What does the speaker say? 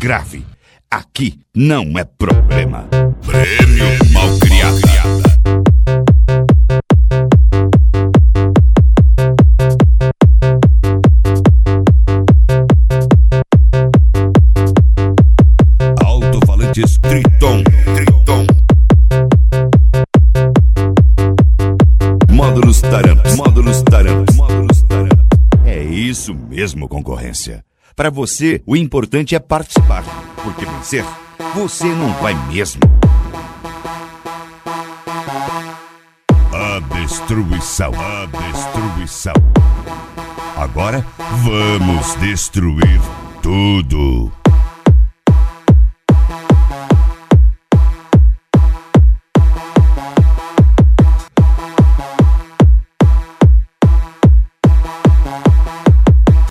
grave. Aqui não é problema. Prêmio Malcriada. Alto-falantes Triton. Módulos Taramps. É isso mesmo, concorrência. Para você, o importante é participar, porque vencer, você não vai mesmo. A destruição. Agora, vamos destruir tudo.